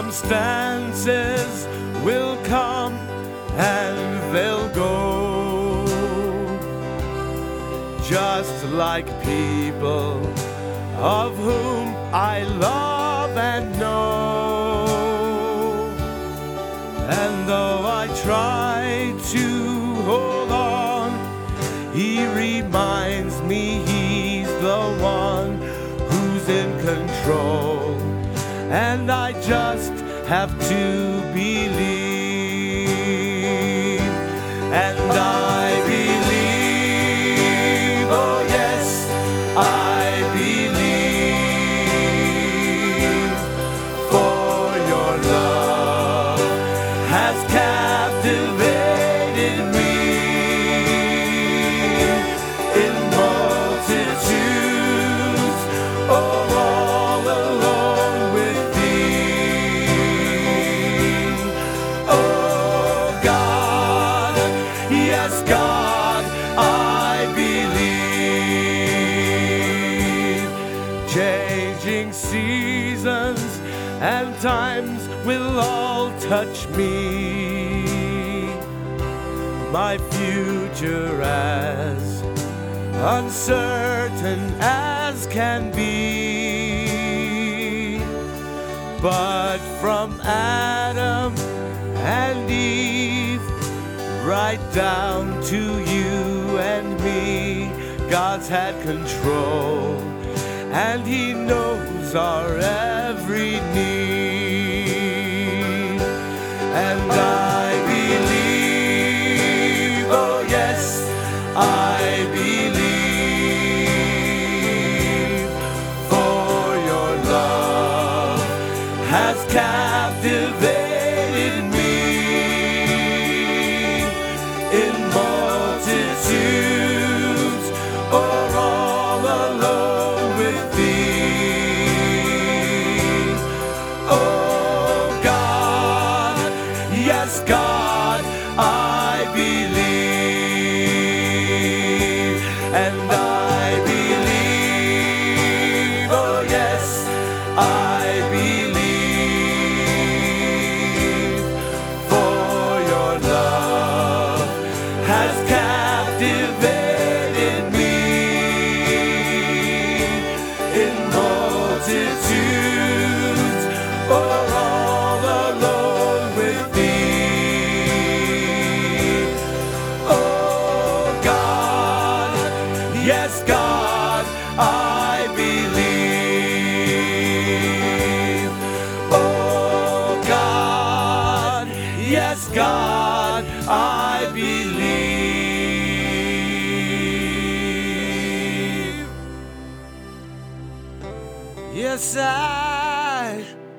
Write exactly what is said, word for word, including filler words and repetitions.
Circumstances will come and they'll go, just like people of whom I love and know. And though I try to hold on, he reminds me he's the one who's in control, and I just have to believe. And I believe, oh yes, I believe, for your love has captivated me in multitudes, oh, all alone with thee. Oh God, yes God, I believe. Changing seasons and times will all touch me, my future as uncertain as can be. But from Adam and Eve right down to you and me, God's had control, and he knows our every need. And I believe, oh yes, I believe, for your love has captivated me in multitudes, or all alone with thee. Oh God, yes God, I believe. And I believe, oh yes, I believe, for your love has captivated me in multitudes, or all alone with thee. Oh God, yes God, I believe. Oh God, yes God, I believe. Yes, I